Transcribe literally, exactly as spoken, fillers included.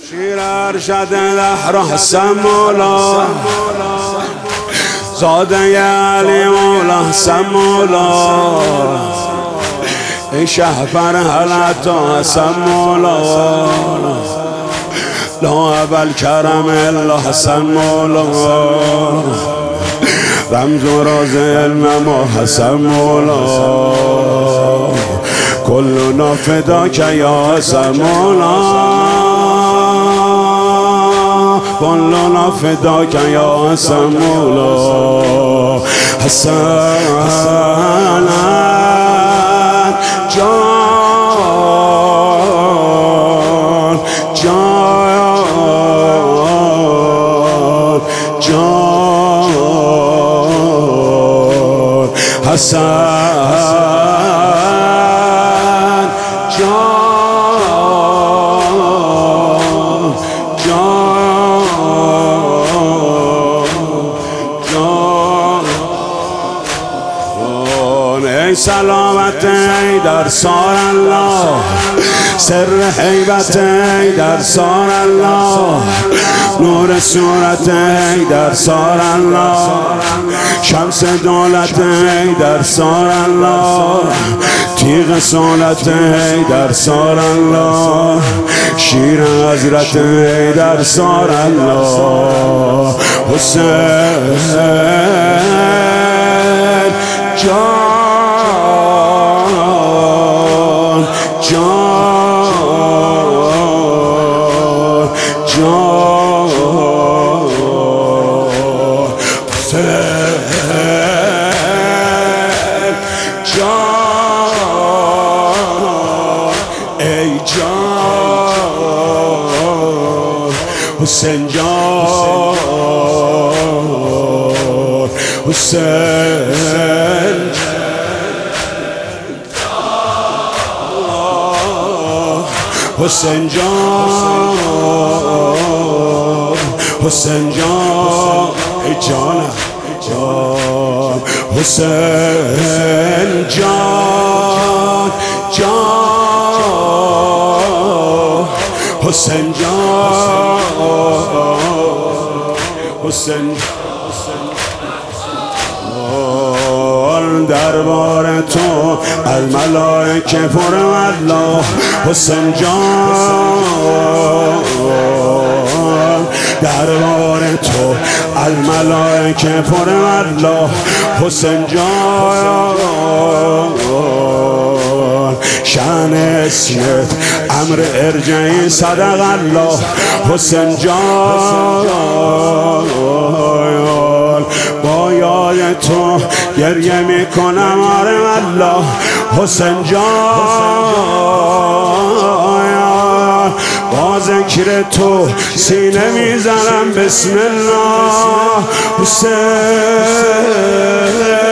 شیر ارشد دهر حسن مولا زاده علی مولا حسن مولا ای شهپر حلتا حسن مولا لا ابل کرم الا حسن مولا رمز و راز علم ما حسن مولا کلنا فداک یا حسن مولا کلنا فداک یا حسن مولا حسن جان جان جان حسن جان جان جان ای سلامت ای در سار الله سر حیبت ای در سار الله نور صورت ای در سار الله شمس دولت ای در سار الله تیغ سولت ای در سار الله شیر حضرت ای در سار الله حسین جان جان جان حسین جان ای جان حسین جان حسین حسین جان حسین جان ای جانم جان حسین جان جان حسین جان حسین دربار تو الملائکه پر الله حسین جان دربار تو الملائکه پر الله حسین جان شأن اسمت امر ارجعی صدق الله حسین جان با یاد تو گریه میکنم آره الله حسین جان با ذکر تو سینه میزنم بسم الله حسین